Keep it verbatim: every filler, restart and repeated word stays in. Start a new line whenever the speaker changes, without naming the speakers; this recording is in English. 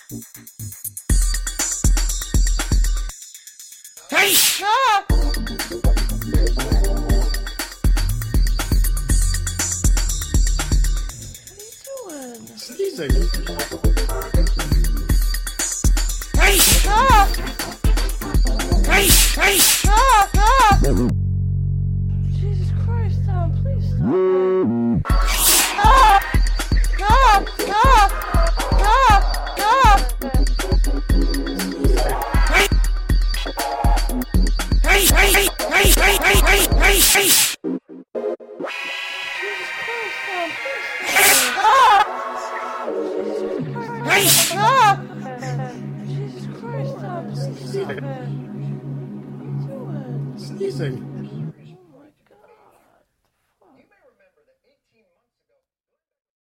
Hey! Ah! Sneezing. Hey! Ah! Hey! Hey! Ah! Ah!
Jesus Christ, Tom, please stop.
Ah! Ah! Ah! Ah! Ah! Hey! Hey! Hey! Hey! Hey! Hey! Hey! Hey! Hey!
Jesus Christ, Tom, please stop.
Ah! Hey! Ah!
Jesus Christ, Tom, please stop it. What are you doing?
Sneezing.